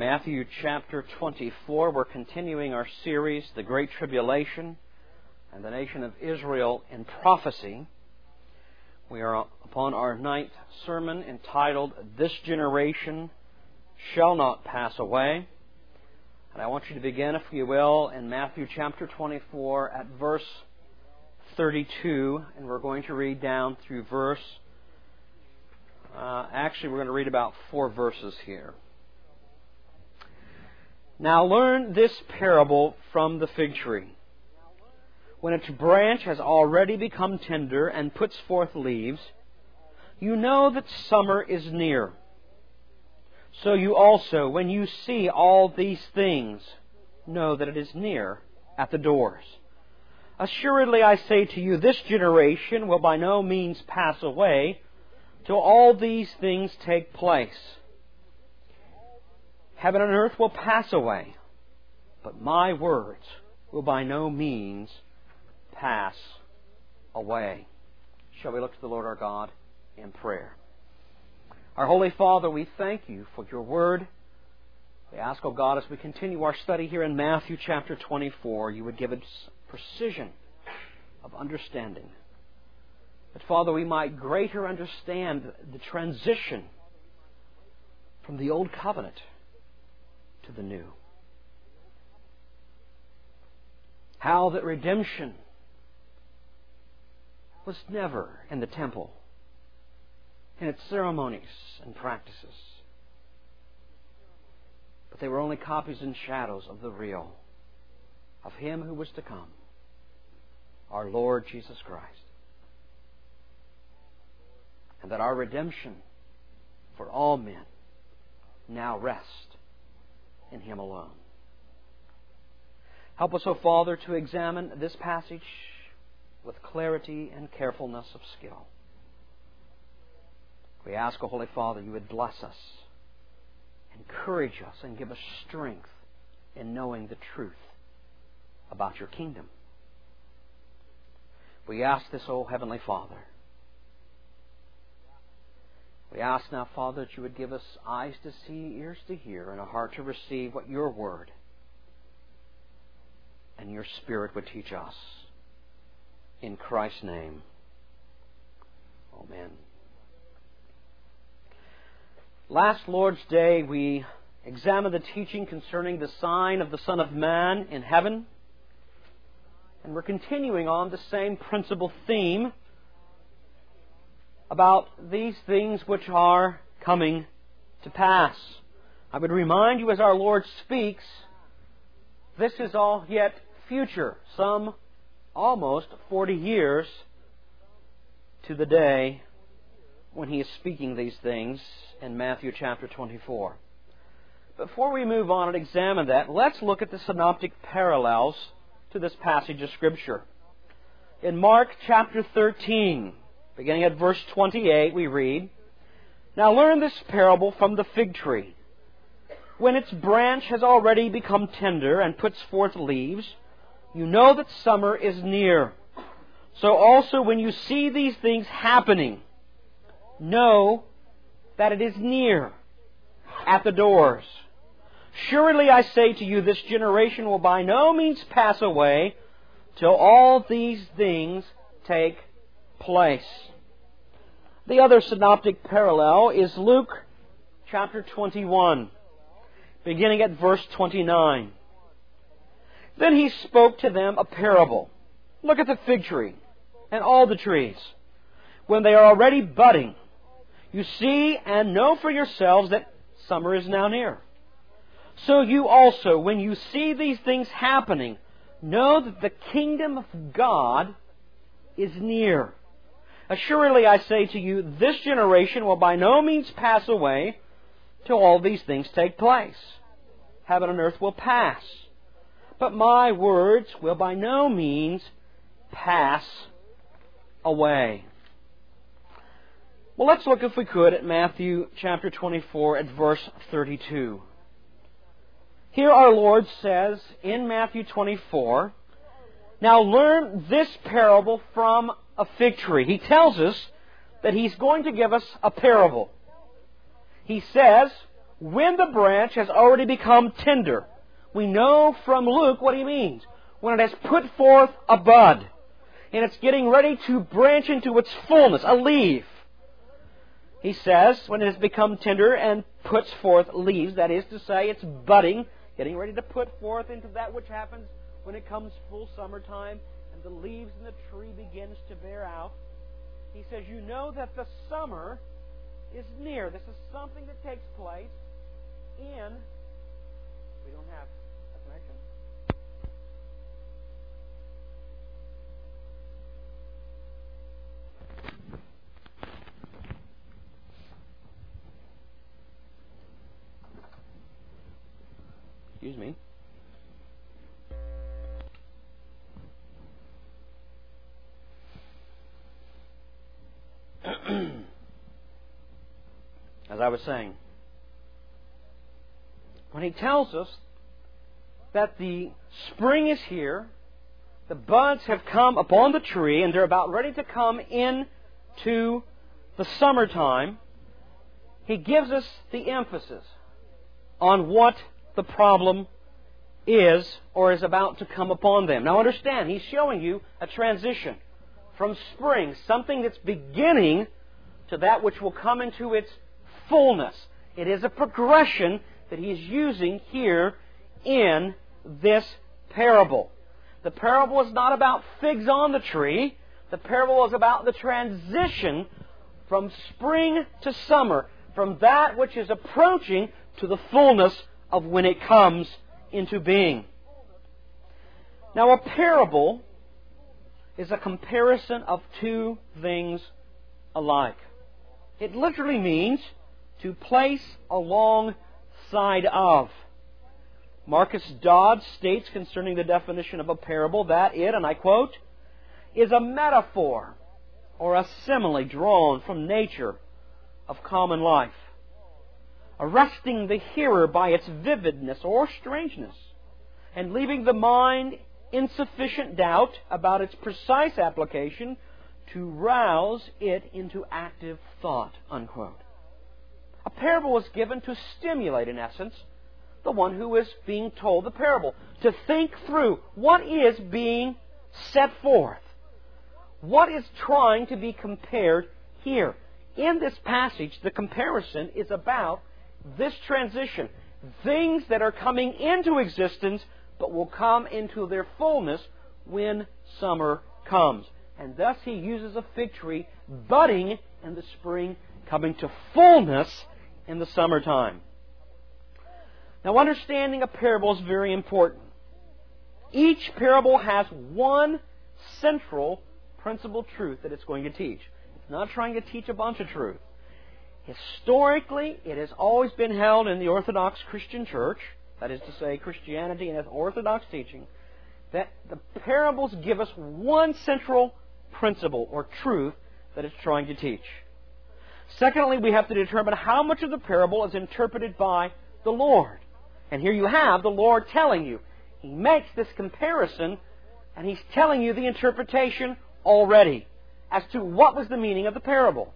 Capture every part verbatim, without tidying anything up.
Matthew chapter twenty-four. We're continuing our series, The Great Tribulation and the Nation of Israel in Prophecy. We are upon our ninth sermon entitled, This Generation Shall Not Pass Away. And I want you to begin, if you will, in Matthew chapter twenty-four at verse thirty-two. And we're going to read down through verse... Uh, actually, we're going to read about four verses here. Now learn this parable from the fig tree. When its branch has already become tender and puts forth leaves, you know that summer is near. So you also, when you see all these things, know that it is near at the doors. Assuredly I say to you, this generation will by no means pass away till all these things take place. Heaven and earth will pass away, but my words will by no means pass away. Shall we look to the Lord our God in prayer? Our Holy Father, we thank you for your word. We ask, O God, as we continue our study here in Matthew chapter twenty-four, you would give us precision of understanding. That, Father, we might greater understand the transition from the old covenant to the new. How that redemption was never in the temple, in its ceremonies and practices, but they were only copies and shadows of the real, of Him who was to come, our Lord Jesus Christ. And that our redemption for all men now rests in Him alone. Help us, O Father, to examine this passage with clarity and carefulness of skill. We ask, O Holy Father, you would bless us, encourage us, and give us strength in knowing the truth about your kingdom. We ask this, O Heavenly Father. We ask now, Father, that you would give us eyes to see, ears to hear, and a heart to receive what your word and your Spirit would teach us. In Christ's name, amen. Last Lord's Day, we examined the teaching concerning the sign of the Son of Man in heaven. And we're continuing on the same principal theme about these things which are coming to pass. I would remind you, as our Lord speaks, this is all yet future, some almost forty years to the day when He is speaking these things in Matthew chapter twenty-four. Before we move on and examine that, let's look at the synoptic parallels to this passage of Scripture. In Mark chapter thirteen, beginning at verse twenty-eight, we read, Now learn this parable from the fig tree. When its branch has already become tender and puts forth leaves, you know that summer is near. So also when you see these things happening, know that it is near, at the doors. Surely I say to you, this generation will by no means pass away till all these things take place. The other synoptic parallel is Luke chapter twenty-one, beginning at verse twenty-nine. Then He spoke to them a parable. Look at the fig tree and all the trees. When they are already budding, you see and know for yourselves that summer is now near. So you also, when you see these things happening, know that the kingdom of God is near. Assuredly I say to you, this generation will by no means pass away till all these things take place. Heaven and earth will pass, but my words will by no means pass away. Well, let's look, if we could, at Matthew chapter twenty-four at verse thirty-two. Here our Lord says in Matthew twenty-four, Now learn this parable from a fig tree. He tells us that He's going to give us a parable. He says, when the branch has already become tender. We know from Luke what he means. When it has put forth a bud, and it's getting ready to branch into its fullness, a leaf. He says, when it has become tender and puts forth leaves, that is to say, it's budding, getting ready to put forth into that which happens when it comes full summertime, and the leaves in the tree begins to bear out. He says, you know that the summer is near. This is something that takes place in... We don't have a connection? Excuse me. As I was saying, when he tells us that the spring is here, the buds have come upon the tree, and they're about ready to come into the summertime, he gives us the emphasis on what the problem is or is about to come upon them. Now understand, he's showing you a transition from spring, something that's beginning, to that which will come into its fullness. It is a progression that he's using here in this parable. The parable is not about figs on the tree. The parable is about the transition from spring to summer, from that which is approaching to the fullness of when it comes into being. Now, a parable is a comparison of two things alike. It literally means to place alongside of. Marcus Dodd states concerning the definition of a parable that it, and I quote, is a metaphor or a simile drawn from nature of common life, arresting the hearer by its vividness or strangeness, and leaving the mind in sufficient doubt about its precise application to rouse it into active thought, unquote. A parable is given to stimulate, in essence, the one who is being told the parable, to think through what is being set forth. What is trying to be compared here? In this passage, the comparison is about this transition. Things that are coming into existence but will come into their fullness when summer comes. And thus he uses a fig tree budding in the spring, coming to fullness in the summertime. Now, understanding a parable is very important. Each parable has one central principal truth that it's going to teach. It's not trying to teach a bunch of truth. Historically, it has always been held in the Orthodox Christian Church, that is to say, Christianity and its Orthodox teaching, that the parables give us one central principle or truth that it's trying to teach. Secondly, we have to determine how much of the parable is interpreted by the Lord. And here you have the Lord telling you. He makes this comparison, and He's telling you the interpretation already as to what was the meaning of the parable.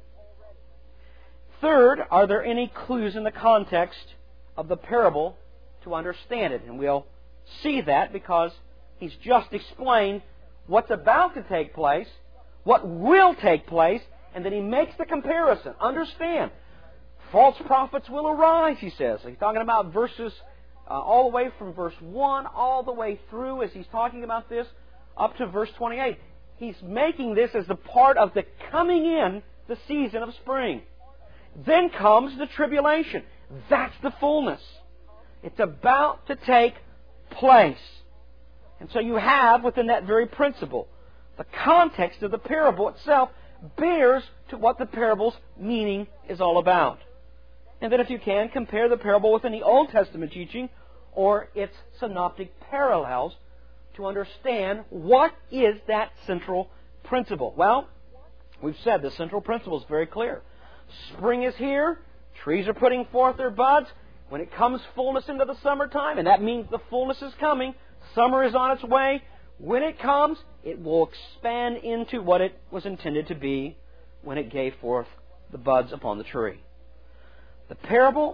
Third, are there any clues in the context of the parable to understand it? And we'll see that because He's just explained what's about to take place, what will take place, and then He makes the comparison. Understand, false prophets will arise, He says. He's talking about verses uh, all the way from verse one all the way through as He's talking about this up to verse twenty-eight. He's making this as the part of the coming in the season of spring. Then comes the tribulation. That's the fullness. It's about to take place. And so you have, within that very principle, the context of the parable itself bears to what the parable's meaning is all about. And then if you can, compare the parable with any Old Testament teaching or its synoptic parallels to understand what is that central principle. Well, we've said the central principle is very clear. Spring is here. Trees are putting forth their buds. When it comes fullness into the summertime, and that means the fullness is coming, summer is on its way. When it comes, it will expand into what it was intended to be when it gave forth the buds upon the tree. The parable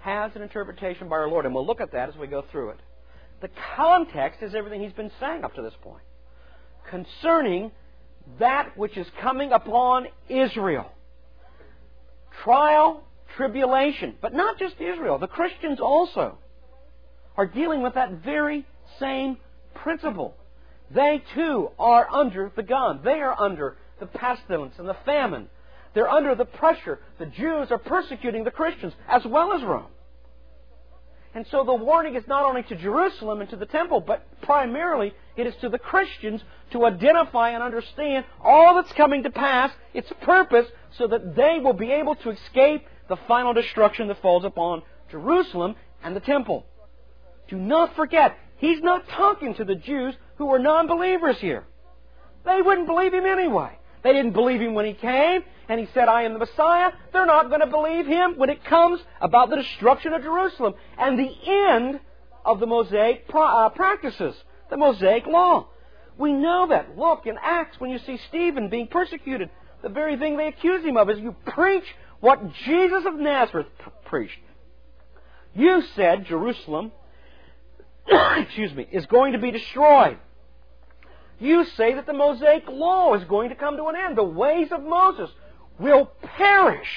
has an interpretation by our Lord, and we'll look at that as we go through it. The context is everything He's been saying up to this point concerning that which is coming upon Israel. Trial, tribulation, but not just Israel. The Christians also are dealing with that very same principle. They too are under the gun. They are under the pestilence and the famine. They're under the pressure. The Jews are persecuting the Christians as well as Rome. And so the warning is not only to Jerusalem and to the temple, but primarily it is to the Christians to identify and understand all that's coming to pass, its purpose, so that they will be able to escape the final destruction that falls upon Jerusalem and the temple. Do not forget, He's not talking to the Jews who were non-believers here. They wouldn't believe Him anyway. They didn't believe Him when He came, and He said, I am the Messiah. They're not going to believe Him when it comes about the destruction of Jerusalem and the end of the Mosaic practices, the Mosaic law. We know that. Look, in Acts, when you see Stephen being persecuted, the very thing they accuse him of is you preach what Jesus of Nazareth preached. You said Jerusalem excuse me, is going to be destroyed. You say that the Mosaic law is going to come to an end. The ways of Moses will perish.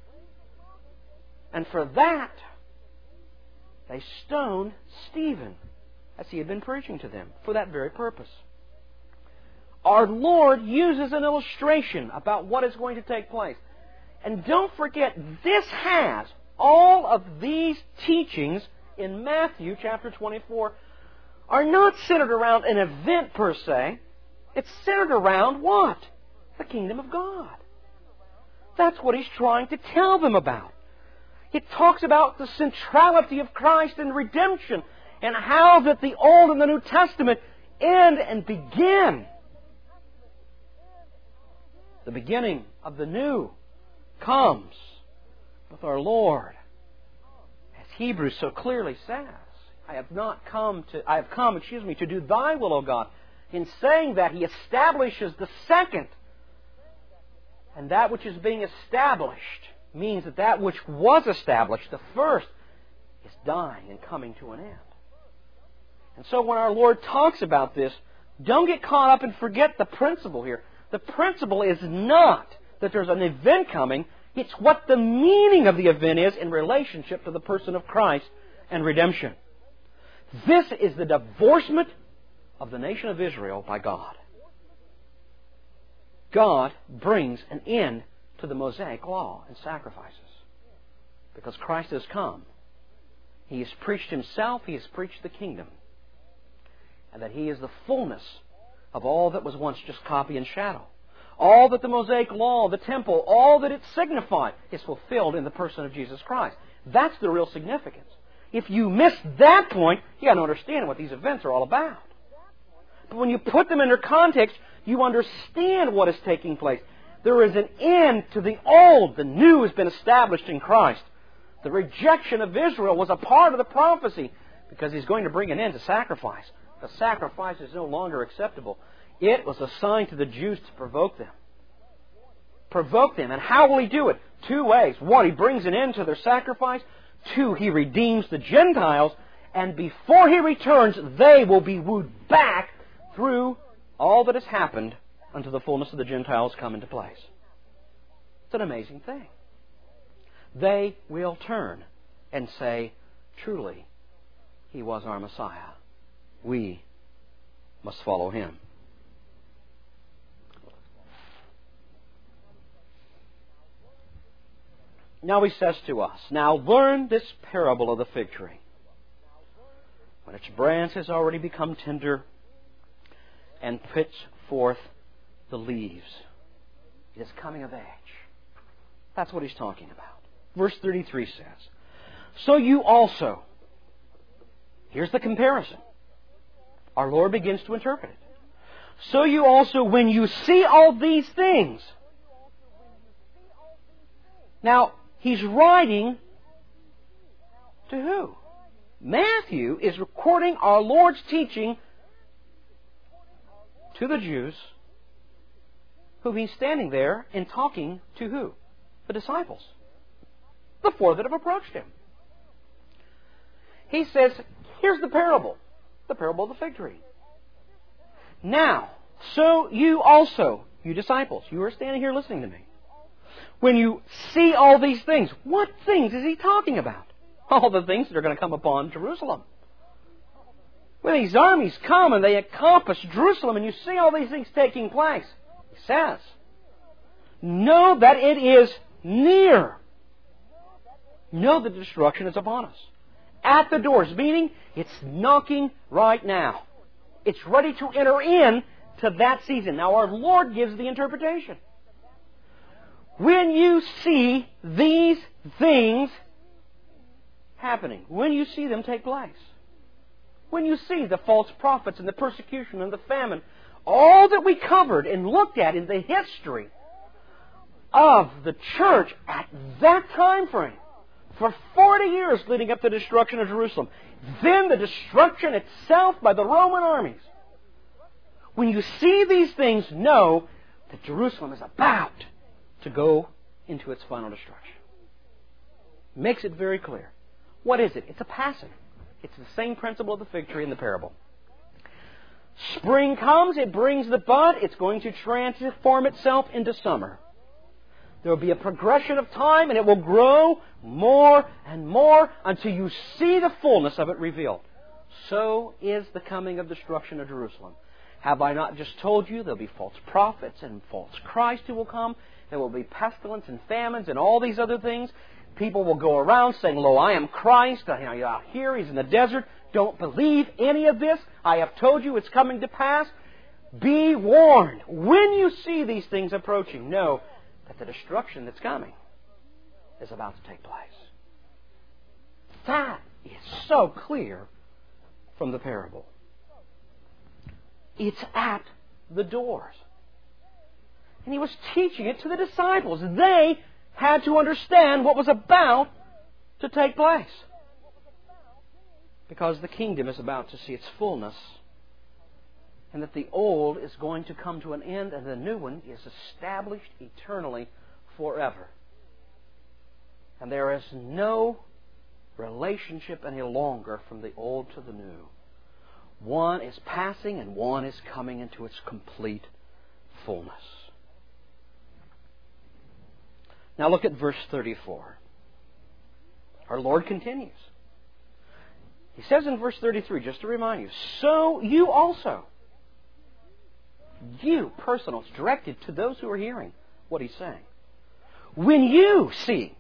And for that, they stoned Stephen as he had been preaching to them for that very purpose. Our Lord uses an illustration about what is going to take place. And don't forget, this has all of these teachings in Matthew chapter twenty-four are not centered around an event per se. It's centered around what? The kingdom of God. That's what He's trying to tell them about. It talks about the centrality of Christ and redemption and how that the Old and the New Testament end and begin. The beginning of the new comes with our Lord. As Hebrews so clearly says, I have not come to, I have come, excuse me, to do Thy will, O God. In saying that, He establishes the second. And that which is being established means that that which was established, the first, is dying and coming to an end. And so when our Lord talks about this, don't get caught up and forget the principle here. The principle is not that there's an event coming. It's what the meaning of the event is in relationship to the person of Christ and redemption. This is the divorcement of the nation of Israel by God. God brings an end to the Mosaic law and sacrifices. Because Christ has come. He has preached Himself. He has preached the kingdom. And that He is the fullness of all that was once just copy and shadow. All that the Mosaic law, the temple, all that it signified is fulfilled in the person of Jesus Christ. That's the real significance. If you miss that point, you got to understand what these events are all about. But when you put them in their context, you understand what is taking place. There is an end to the old. The new has been established in Christ. The rejection of Israel was a part of the prophecy because He's going to bring an end to sacrifice. The sacrifice is no longer acceptable. It was a sign to the Jews to provoke them. Provoke them. And how will He do it? Two ways. One, He brings an end to their sacrifice. Two, He redeems the Gentiles. And before He returns, they will be wooed back through all that has happened until the fullness of the Gentiles come into place. It's an amazing thing. They will turn and say, truly, He was our Messiah. We must follow Him. Now He says to us, now learn this parable of the fig tree. When its branch has already become tender and puts forth the leaves, it is coming of age. That's what He's talking about. Verse thirty-three says, so you also, here's the comparison. Our Lord begins to interpret it. So you also, when you see all these things. Now, He's writing to who? Matthew is recording our Lord's teaching to the Jews, who He's standing there and talking to who? The disciples. The four that have approached Him. He says, here's the parable. The parable of the fig tree. Now, so you also, you disciples, you are standing here listening to me. When you see all these things, what things is He talking about? All the things that are going to come upon Jerusalem. When these armies come and they encompass Jerusalem and you see all these things taking place, He says, know that it is near. Know that destruction is upon us. At the doors, meaning it's knocking right now. It's ready to enter in to that season. Now our Lord gives the interpretation. When you see these things happening, when you see them take place, when you see the false prophets and the persecution and the famine, all that we covered and looked at in the history of the church at that time frame, for forty years leading up to the destruction of Jerusalem, then the destruction itself by the Roman armies. When you see these things, know that Jerusalem is about to go into its final destruction. Makes it very clear. What is it? It's a passing. It's the same principle of the fig tree in the parable. Spring comes, it brings the bud, it's going to transform itself into summer. There will be a progression of time, and it will grow more and more until you see the fullness of it revealed. So is the coming of destruction of Jerusalem. Have I not just told you there'll be false prophets and false Christ who will come? There will be pestilence and famines and all these other things. People will go around saying, Lo, I am Christ. I'm out here. He's in the desert. Don't believe any of this. I have told you it's coming to pass. Be warned. When you see these things approaching, know that the destruction that's coming is about to take place. That is so clear from the parable. It's at the doors. And He was teaching it to the disciples. They had to understand what was about to take place. Because the kingdom is about to see its fullness. And that the old is going to come to an end and the new one is established eternally forever. And there is no relationship any longer from the old to the new. One is passing and one is coming into its complete fullness. Now look at verse thirty-four. Our Lord continues. He says in verse thirty-three, just to remind you, so you also, you, personal, it's directed to those who are hearing what He's saying. When you see,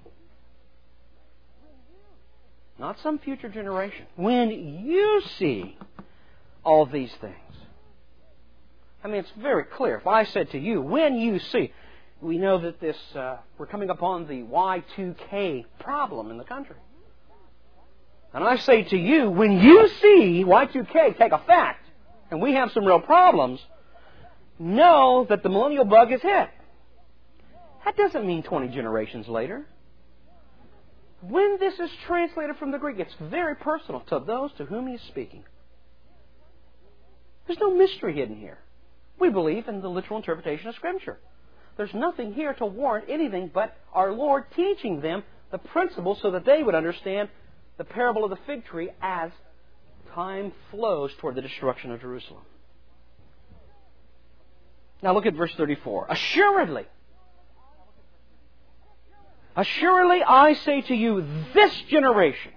not some future generation, when you see all these things. I mean, it's very clear. If I said to you, when you see, we know that this, uh, we're coming upon the Y two K problem in the country. And I say to you, when you see Y two K take effect, and we have some real problems, know that the millennial bug is hit. That doesn't mean twenty generations later. When this is translated from the Greek, it's very personal to those to whom He's speaking. There's no mystery hidden here. We believe in the literal interpretation of Scripture. There's nothing here to warrant anything but our Lord teaching them the principles so that they would understand the parable of the fig tree as time flows toward the destruction of Jerusalem. Now look at verse thirty-four. Assuredly, assuredly I say to you, this generation,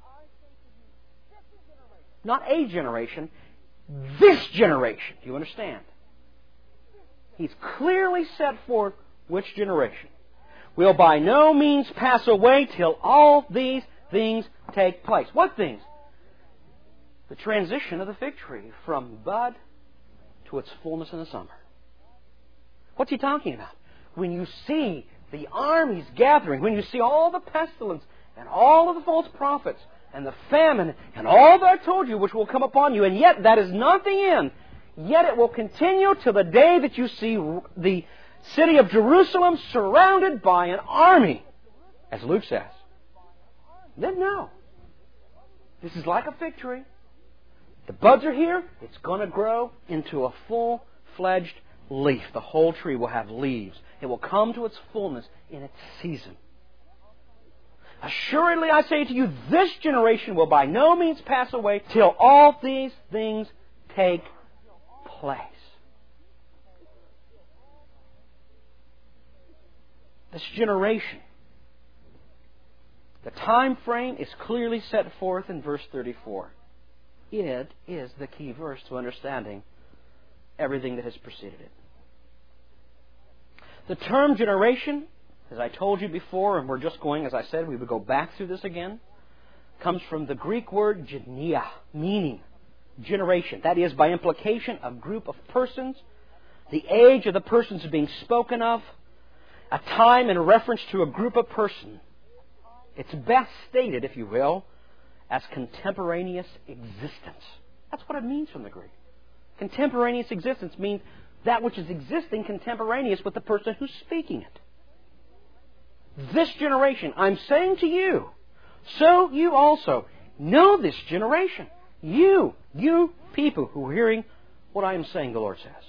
not a generation, this generation, do you understand? He's clearly set forth which generation will by no means pass away till all these things take place. What things? The transition of the fig tree from bud to its fullness in the summer. What's He talking about? When you see the armies gathering, when you see all the pestilence and all of the false prophets and the famine and all that I told you which will come upon you, and yet that is not the end. Yet it will continue till the day that you see the city of Jerusalem surrounded by an army, as Luke says. Then no. This is like a fig tree. The buds are here. It's going to grow into a full-fledged leaf. The whole tree will have leaves. It will come to its fullness in its season. Assuredly I say to you, this generation will by no means pass away till all these things take place. This generation, the time frame is clearly set forth in verse thirty-four. It is the key verse to understanding everything that has preceded it. The term generation, as I told you before, and we're just going, as I said, we would go back through this again, comes from the Greek word genia, meaning generation. That is, by implication, a group of persons, the age of the persons being spoken of, a time in reference to a group of persons. It's best stated, if you will, as contemporaneous existence. That's what it means from the Greek. Contemporaneous existence means that which is existing contemporaneous with the person who's speaking it. This generation, I'm saying to you, so you also know this generation. You, you people who are hearing what I am saying, the Lord says.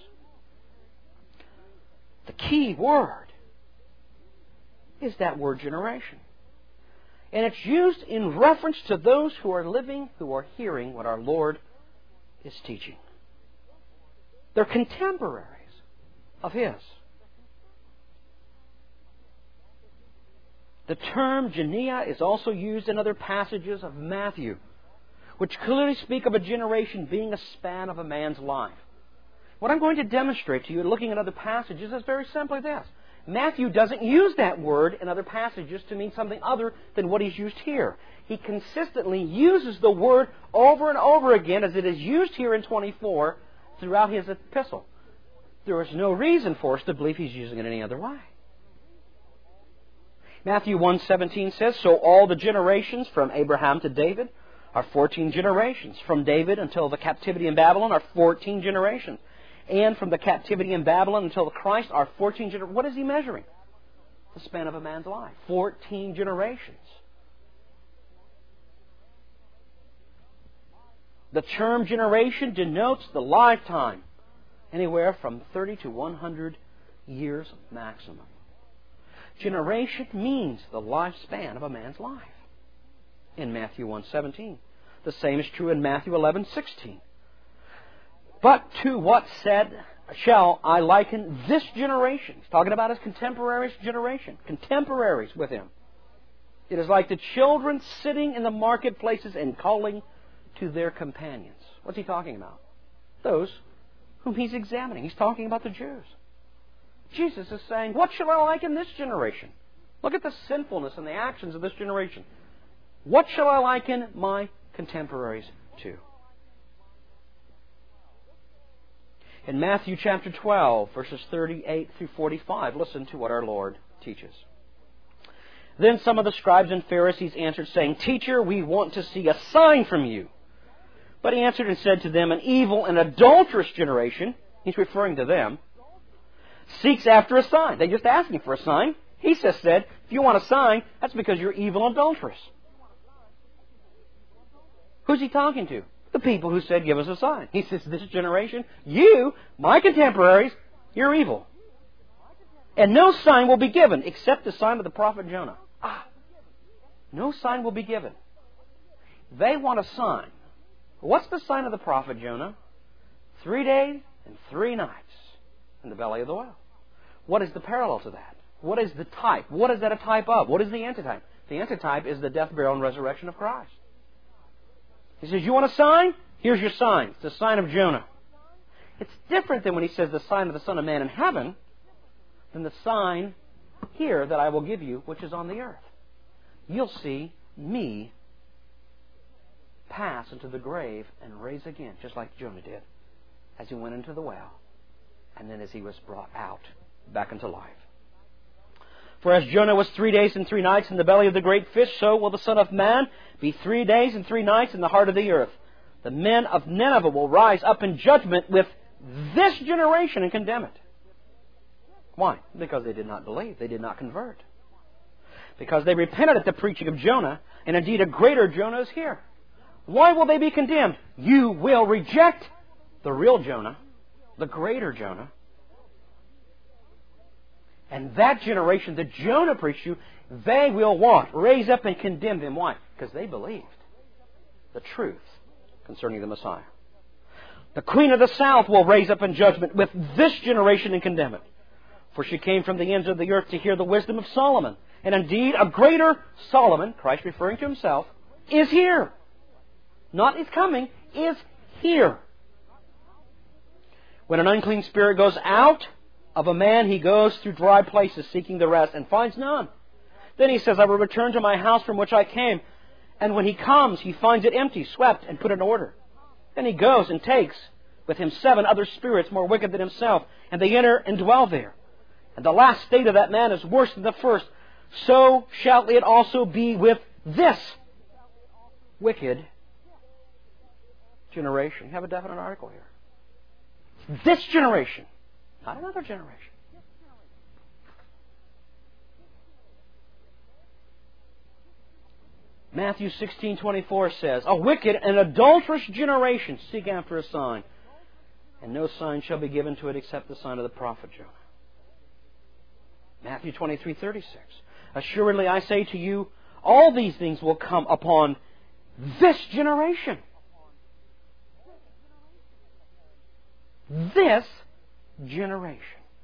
The key word is that word generation. And it's used in reference to those who are living, who are hearing what our Lord is teaching. They're contemporaries of His. The term genia is also used in other passages of Matthew, which clearly speak of a generation being a span of a man's life. What I'm going to demonstrate to you in looking at other passages is very simply this. Matthew doesn't use that word in other passages to mean something other than what he's used here. He consistently uses the word over and over again as it is used here in twenty-four throughout his epistle. There is no reason for us to believe he's using it any other way. Matthew one seventeen says, so all the generations from Abraham to David are fourteen generations. From David until the captivity in Babylon are fourteen generations. And from the captivity in Babylon until the Christ are fourteen generations. What is he measuring? The span of a man's life. fourteen generations. The term generation denotes the lifetime, anywhere from thirty to one hundred years maximum. Generation means the lifespan of a man's life in Matthew one seventeen. The same is true in Matthew eleven sixteen. But to what said shall I liken this generation? He's talking about his contemporaries generation. Contemporaries with him. It is like the children sitting in the marketplaces and calling to their companions. What's he talking about? Those whom he's examining. He's talking about the Jews. Jesus is saying, what shall I liken this generation? Look at the sinfulness and the actions of this generation. What shall I liken my contemporaries to? In Matthew chapter twelve, verses thirty-eight through forty-five, listen to what our Lord teaches. Then some of the scribes and Pharisees answered, saying, Teacher, we want to see a sign from you. But he answered and said to them, an evil and adulterous generation, he's referring to them, seeks after a sign. They're just asking for a sign. He just said, if you want a sign, that's because you're evil and adulterous. Who's he talking to? The people who said, give us a sign. He says, this generation, you, my contemporaries, you're evil. And no sign will be given except the sign of the prophet Jonah. Ah, no sign will be given. They want a sign. What's the sign of the prophet Jonah? Three days and three nights in the belly of the whale. What is the parallel to that? What is the type? What is that a type of? What is the antitype? The antitype is the death, burial, and resurrection of Christ. He says, you want a sign? Here's your sign. It's the sign of Jonah. It's different than when he says the sign of the Son of Man in heaven than the sign here that I will give you, which is on the earth. You'll see me pass into the grave and raise again, just like Jonah did, as he went into the whale, and then as he was brought out back into life. For as Jonah was three days and three nights in the belly of the great fish, so will the Son of Man be three days and three nights in the heart of the earth. The men of Nineveh will rise up in judgment with this generation and condemn it. Why? Because they did not believe. They did not convert. Because they repented at the preaching of Jonah, and indeed a greater Jonah is here. Why will they be condemned? You will reject the real Jonah, the greater Jonah. And that generation that Jonah preached to, they will what? Raise up and condemn them. Why? Because they believed the truth concerning the Messiah. The queen of the south will raise up in judgment with this generation and condemn it. For she came from the ends of the earth to hear the wisdom of Solomon. And indeed, a greater Solomon, Christ referring to himself, is here. Not is coming, is here. When an unclean spirit goes out of a man, he goes through dry places seeking the rest and finds none. Then he says, I will return to my house from which I came. And when he comes, he finds it empty, swept, and put in order. Then he goes and takes with him seven other spirits more wicked than himself, and they enter and dwell there. And the last state of that man is worse than the first. So shall it also be with this wicked generation. You have a definite article here. This generation, not another generation. Matthew sixteen twenty-four says, a wicked and adulterous generation seek after a sign, and no sign shall be given to it except the sign of the prophet Jonah. Matthew twenty-three thirty-six, assuredly I say to you, all these things will come upon this generation. This generation.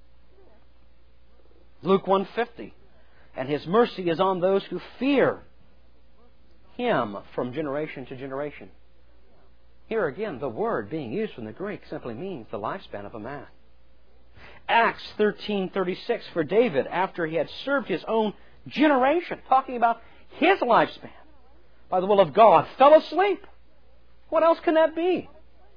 Luke one fifty, and His mercy is on those who fear Him from generation to generation. Here again, the word being used from the Greek simply means the lifespan of a man. Acts thirteen thirty-six, for David, after he had served his own generation, talking about his lifespan, by the will of God, fell asleep. What else can that be?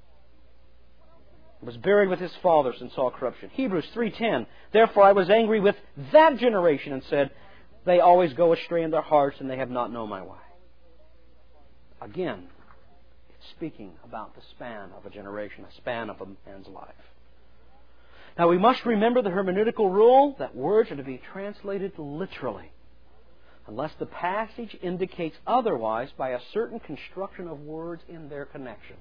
Was buried with his fathers and saw corruption. Hebrews three ten, therefore I was angry with that generation and said, they always go astray in their hearts and they have not known my way. Again, it's speaking about the span of a generation, a span of a man's life. Now we must remember the hermeneutical rule that words are to be translated literally, unless the passage indicates otherwise by a certain construction of words in their connection.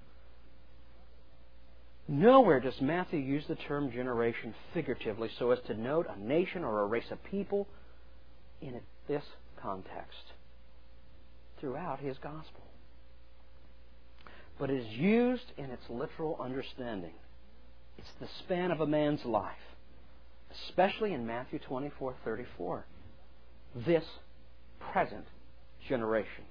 Nowhere does Matthew use the term generation figuratively so as to note a nation or a race of people in this context throughout his gospel. But it is used in its literal understanding. It's the span of a man's life, especially in Matthew twenty-four thirty-four. This present generation.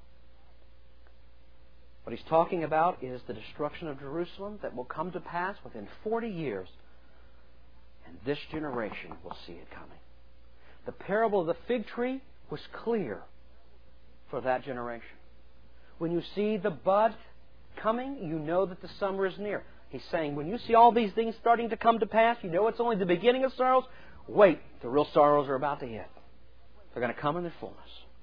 What he's talking about is the destruction of Jerusalem that will come to pass within forty years. And this generation will see it coming. The parable of the fig tree was clear for that generation. When you see the bud coming, you know that the summer is near. He's saying, when you see all these things starting to come to pass, you know it's only the beginning of sorrows. Wait, the real sorrows are about to hit. They're going to come in their fullness.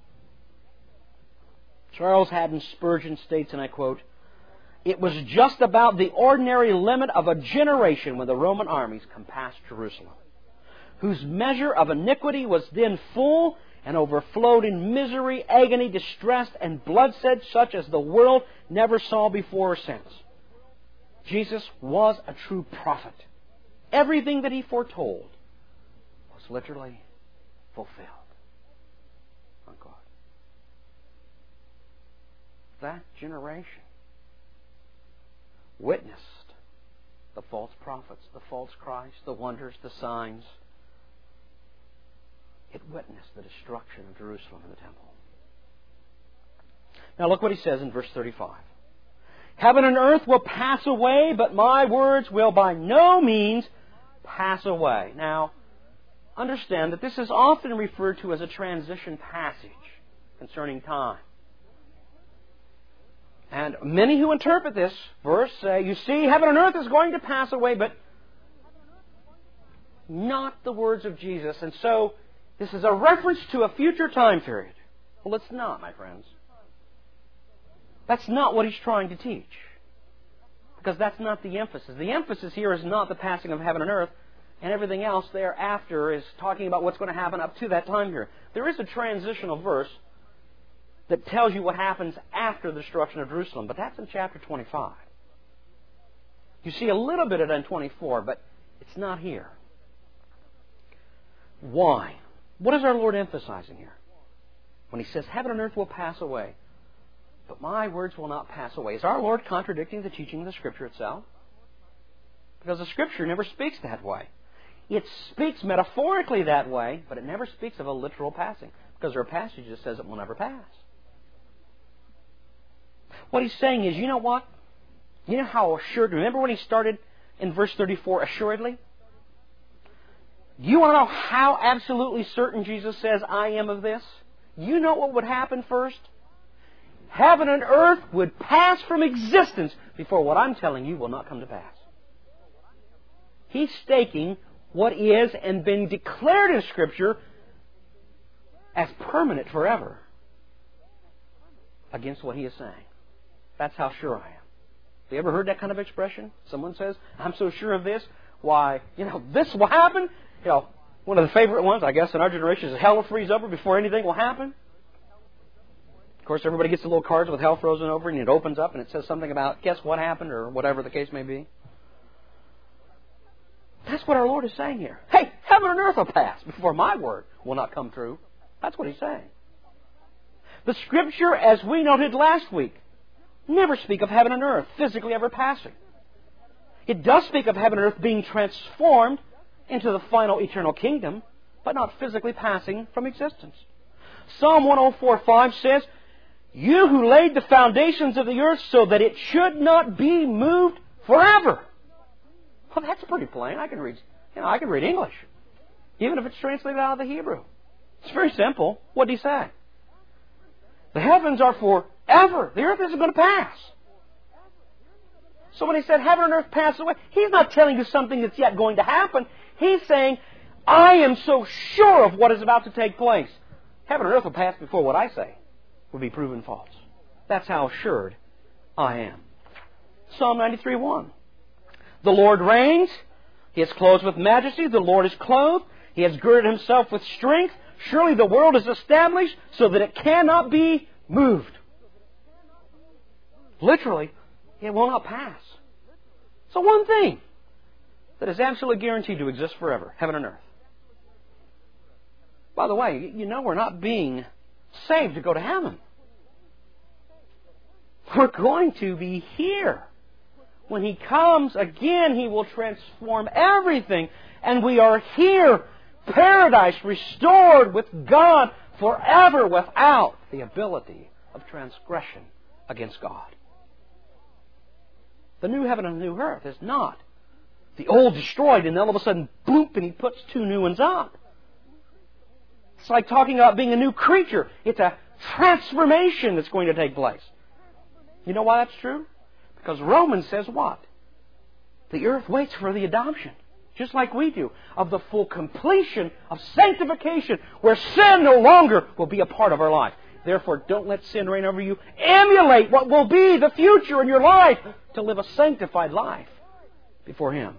Charles Haddon Spurgeon states, and I quote, it was just about the ordinary limit of a generation when the Roman armies compassed Jerusalem, whose measure of iniquity was then full and overflowed in misery, agony, distress, and bloodshed such as the world never saw before or since. Jesus was a true prophet. Everything that He foretold was literally fulfilled. Unquote. That generation witnessed the false prophets, the false Christ, the wonders, the signs. It witnessed the destruction of Jerusalem and the temple. Now look what he says in verse thirty-five. Heaven and earth will pass away, but my words will by no means pass away. Now, understand that this is often referred to as a transition passage concerning time. And many who interpret this verse say, you see, heaven and earth is going to pass away, but not the words of Jesus. And so, this is a reference to a future time period. Well, it's not, my friends. That's not what he's trying to teach. Because that's not the emphasis. The emphasis here is not the passing of heaven and earth, and everything else thereafter is talking about what's going to happen up to that time period. There is a transitional verse that tells you what happens after the destruction of Jerusalem, but that's in chapter twenty-five. You see a little bit of it in twenty-four, but it's not here. Why? What is our Lord emphasizing here? When He says, heaven and earth will pass away, but my words will not pass away. Is our Lord contradicting the teaching of the Scripture itself? Because the Scripture never speaks that way. It speaks metaphorically that way, but it never speaks of a literal passing. Because there are passages that says it will never pass. What He's saying is, you know what? You know how assured... Remember when He started in verse thirty-four, assuredly? You want to know how absolutely certain Jesus says, I am of this? You know what would happen first? Heaven and earth would pass from existence before what I'm telling you will not come to pass. He's staking what is and been declared in Scripture as permanent forever against what He is saying. That's how sure I am. Have you ever heard that kind of expression? Someone says, I'm so sure of this. Why, you know, this will happen. You know, one of the favorite ones, I guess, in our generation is hell will freeze over before anything will happen. Of course, everybody gets the little cards with hell frozen over, and it opens up and it says something about guess what happened or whatever the case may be. That's what our Lord is saying here. Hey, heaven and earth will pass before my word will not come true. That's what He's saying. The Scripture, as we noted last week, never speak of heaven and earth physically ever passing. It does speak of heaven and earth being transformed into the final eternal kingdom, but not physically passing from existence. Psalm one oh four five says, you who laid the foundations of the earth so that it should not be moved forever. Well, that's pretty plain. I can read, you know, I can read English, even if it's translated out of the Hebrew. It's very simple. What did He say? The heavens are forever. The earth isn't going to pass. So when He said heaven and earth pass away, He's not telling you something that's yet going to happen. He's saying, I am so sure of what is about to take place. Heaven and earth will pass before what I say will be proven false. That's how assured I am. Psalm ninety-three one. The Lord reigns. He is clothed with majesty. The Lord is clothed. He has girded Himself with strength. Surely the world is established so that it cannot be moved. Literally, it will not pass. So one thing that is absolutely guaranteed to exist forever, heaven and earth. By the way, you know we're not being saved to go to heaven. We're going to be here. When He comes again, He will transform everything. And we are here, paradise restored with God forever without the ability of transgression against God. The new heaven and the new earth is not the old destroyed and all of a sudden, bloop, and He puts two new ones up. It's like talking about being a new creature. It's a transformation that's going to take place. You know why that's true? Because Romans says what? The earth waits for the adoption, just like we do, of the full completion of sanctification, where sin no longer will be a part of our life. Therefore, don't let sin reign over you. Emulate what will be the future in your life to live a sanctified life before Him.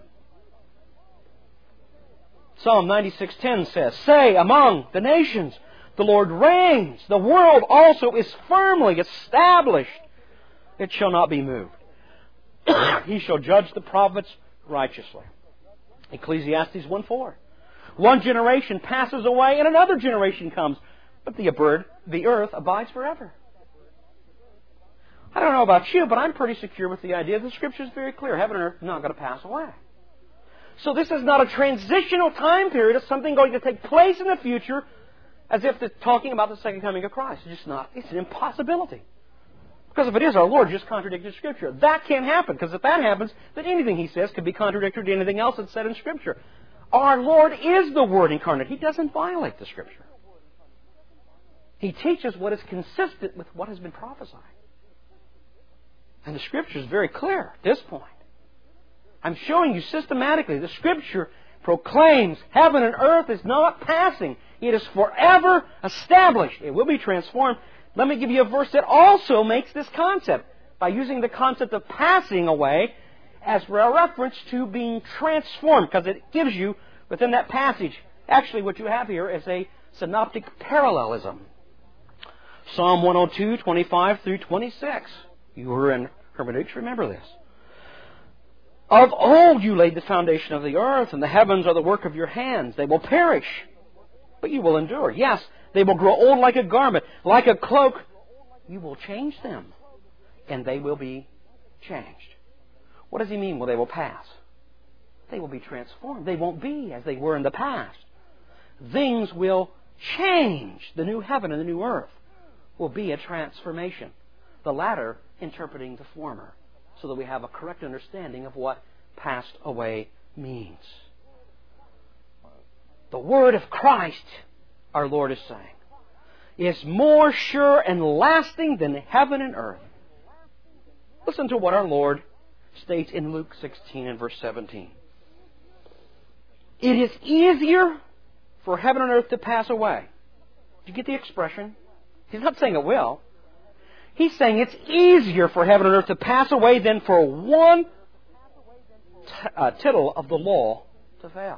Psalm ninety-six ten says, say among the nations, the Lord reigns. The world also is firmly established. It shall not be moved. He shall judge the prophets righteously. Ecclesiastes one four. One generation passes away and another generation comes, but the bird, the earth abides forever. I don't know about you, but I'm pretty secure with the idea. The Scripture is very clear. Heaven and earth are not going to pass away. So this is not a transitional time period. It's something going to take place in the future as if it's talking about the second coming of Christ. It's just not. It's an impossibility. Because if it is, our Lord just contradicted Scripture. That can't happen, because if that happens, then anything He says could be contradictory to anything else that's said in Scripture. Our Lord is the Word incarnate. He doesn't violate the Scripture. He teaches what is consistent with what has been prophesied. And the Scripture is very clear at this point. I'm showing you systematically the Scripture proclaims heaven and earth is not passing. It is forever established. It will be transformed. Let me give you a verse that also makes this concept by using the concept of passing away as a reference to being transformed, because it gives you within that passage, actually what you have here is a synoptic parallelism. Psalm one oh two, twenty-five through twenty-six. You who are in hermeneutics, remember this. Of old you laid the foundation of the earth, and the heavens are the work of your hands. They will perish, but you will endure. Yes, they will grow old like a garment, like a cloak. You will change them, and they will be changed. What does he mean? Well, they will pass. They will be transformed. They won't be as they were in the past. Things will change. The new heaven and the new earth will be a transformation. The latter interpreting the former, so that we have a correct understanding of what passed away means. The word of Christ, our Lord is saying, is more sure and lasting than heaven and earth. Listen to what our Lord states in Luke sixteen and verse seventeen. It is easier for heaven and earth to pass away. Did you get the expression? He's not saying it will. He's saying it's easier for heaven and earth to pass away than for one t- uh, tittle of the law to fail.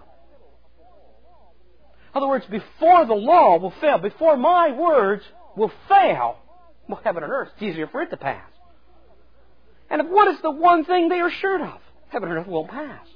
In other words, before the law will fail, before my words will fail, well, heaven and earth, it's easier for it to pass. And what is the one thing they are sure of? Heaven and earth won't pass.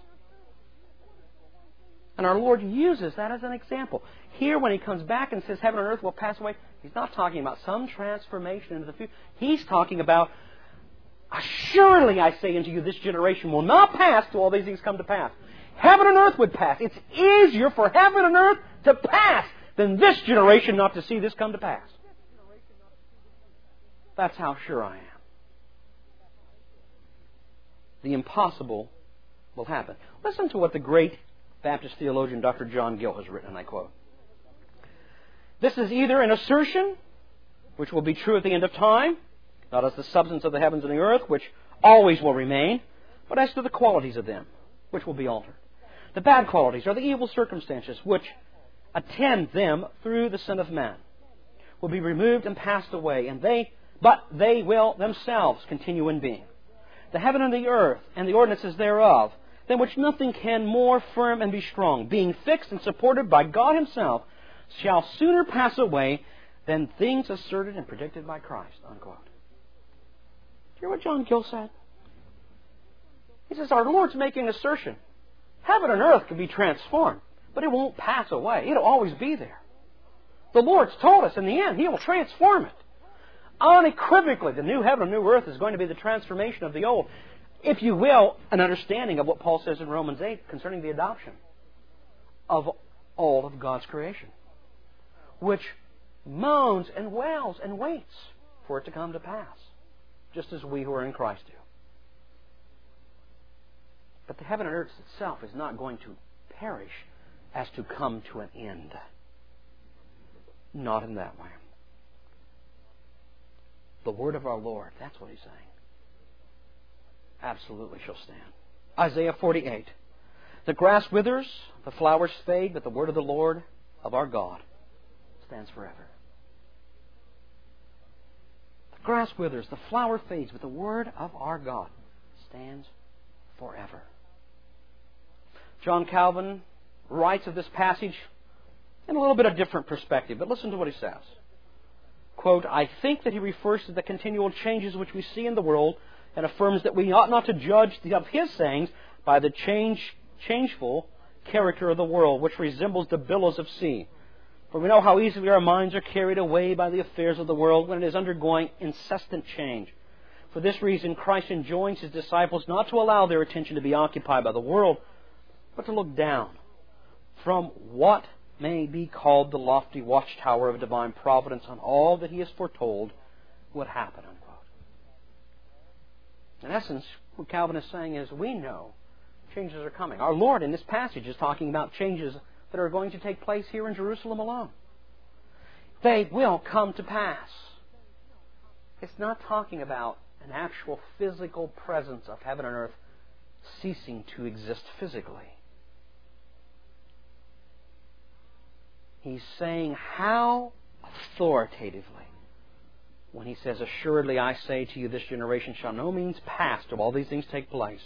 And our Lord uses that as an example. Here, when He comes back and says heaven and earth will pass away, He's not talking about some transformation into the future. He's talking about, surely I say unto you, this generation will not pass till all these things come to pass. Heaven and earth would pass. It's easier for heaven and earth to pass than this generation not to see this come to pass. That's how sure I am. The impossible will happen. Listen to what the great Baptist theologian Doctor John Gill has written, and I quote. This is either an assertion, which will be true at the end of time, not as the substance of the heavens and the earth, which always will remain, but as to the qualities of them, which will be altered. The bad qualities are the evil circumstances which attend them through the sin of man, will be removed and passed away, and they, but they will themselves continue in being. The heaven and the earth and the ordinances thereof, than which nothing can more firm and be strong, being fixed and supported by God Himself, shall sooner pass away than things asserted and predicted by Christ. Unquote. Do you hear what John Gill said? He says, our Lord's making an assertion. Heaven and earth can be transformed, but it won't pass away. It'll always be there. The Lord's told us in the end He will transform it. Unequivocally, the new heaven and new earth is going to be the transformation of the old. If you will, an understanding of what Paul says in Romans eight concerning the adoption of all of God's creation, which moans and wails and waits for it to come to pass, just as we who are in Christ do. But the heaven and earth itself is not going to perish as to come to an end. Not in that way. The word of our Lord, that's what He's saying, absolutely shall stand. Isaiah forty-eight. The grass withers, the flowers fade, but the word of the Lord of our God stands forever. The grass withers, the flower fades, but the word of our God stands forever. John Calvin writes of this passage in a little bit of different perspective, but listen to what he says. Quote, I think that he refers to the continual changes which we see in the world and affirms that we ought not to judge the, of his sayings by the change, changeful character of the world, which resembles the billows of sea. For we know how easily our minds are carried away by the affairs of the world when it is undergoing incessant change. For this reason, Christ enjoins His disciples not to allow their attention to be occupied by the world, but to look down from what may be called the lofty watchtower of divine providence on all that He has foretold would happen. Unquote. In essence, what Calvin is saying is we know changes are coming. Our Lord in this passage is talking about changes that are going to take place here in Jerusalem alone. They will come to pass. It's not talking about an actual physical presence of heaven and earth ceasing to exist physically. He's saying how authoritatively when He says, assuredly I say to you, this generation shall no means pass till all these things take place.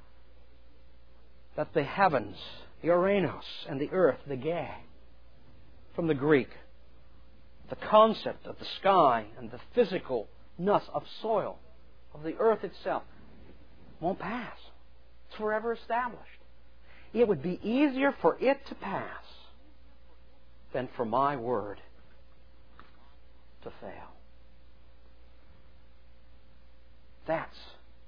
That the heavens, the Oranos, and the earth, the Ge, from the Greek, the concept of the sky and the physicalness of soil, of the earth itself, won't pass. It's forever established. It would be easier for it to pass than for my word to fail. That's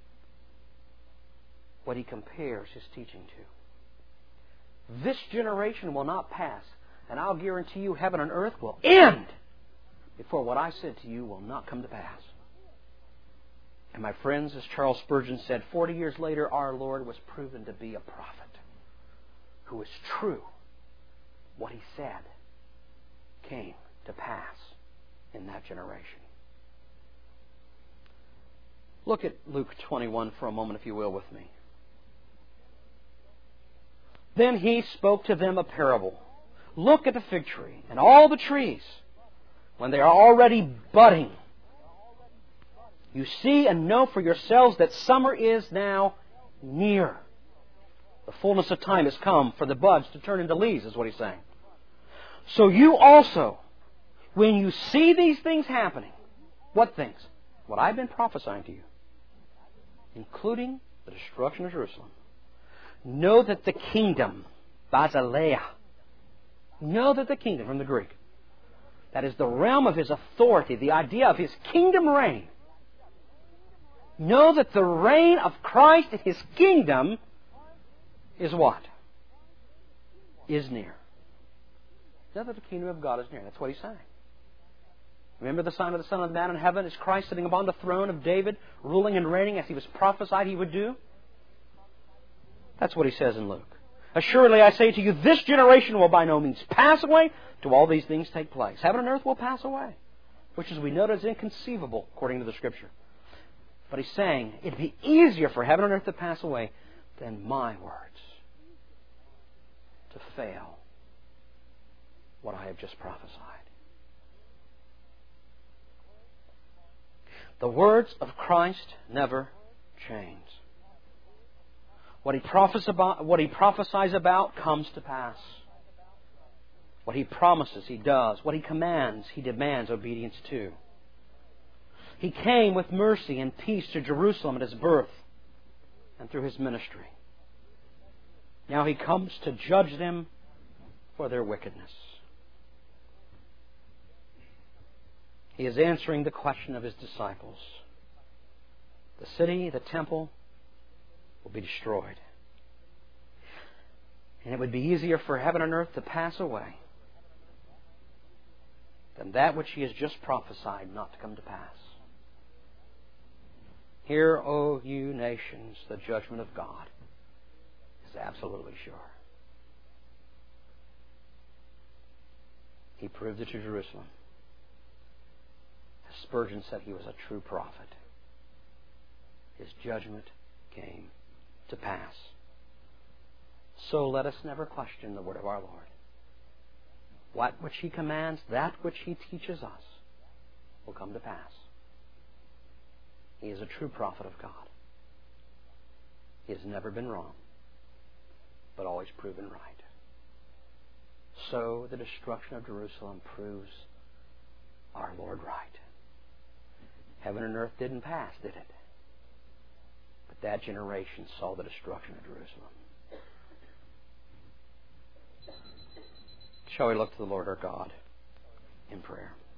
what he compares his teaching to. This generation will not pass, and I'll guarantee you heaven and earth will end before what I said to you will not come to pass. And my friends, as Charles Spurgeon said, forty years later, our Lord was proven to be a prophet who was true. What he said came to pass in that generation. Look at Luke twenty-one for a moment, if you will, with me. Then he spoke to them a parable. Look at the fig tree and all the trees when they are already budding. You see and know for yourselves that summer is now near. The fullness of time has come for the buds to turn into leaves, is what he's saying. So you also, when you see these things happening, what things? What I've been prophesying to you, including the destruction of Jerusalem, know that the kingdom, basileia, know that the kingdom, from the Greek, that is the realm of his authority, the idea of his kingdom reign. Know that the reign of Christ in his kingdom is what? Is near. Know that the kingdom of God is near. That's what he's saying. Remember the sign of the Son of Man in heaven is Christ sitting upon the throne of David, ruling and reigning as he was prophesied he would do? That's what he says in Luke. Assuredly, I say to you, this generation will by no means pass away till all these things take place. Heaven and earth will pass away, which, as we note, is inconceivable according to the Scripture. But he's saying it'd be easier for heaven and earth to pass away than my words to fail what I have just prophesied. The words of Christ never change. What he prophesies about, what he prophesies about comes to pass. What he promises, he does. What he commands, he demands obedience to. He came with mercy and peace to Jerusalem at his birth and through his ministry. Now he comes to judge them for their wickedness. He is answering the question of his disciples. The city, the temple, will be destroyed. And it would be easier for heaven and earth to pass away than that which he has just prophesied not to come to pass. Hear, O you nations, the judgment of God is absolutely sure. He proved it to Jerusalem. As Spurgeon said, he was a true prophet. His judgment came to pass. So let us never question the word of our Lord. What which he commands, that which he teaches us, will come to pass. He is a true prophet of God. He has never been wrong, but always proven right. So the destruction of Jerusalem proves our Lord right. Heaven and earth didn't pass, did it? But that generation saw the destruction of Jerusalem. Shall we look to the Lord our God in prayer?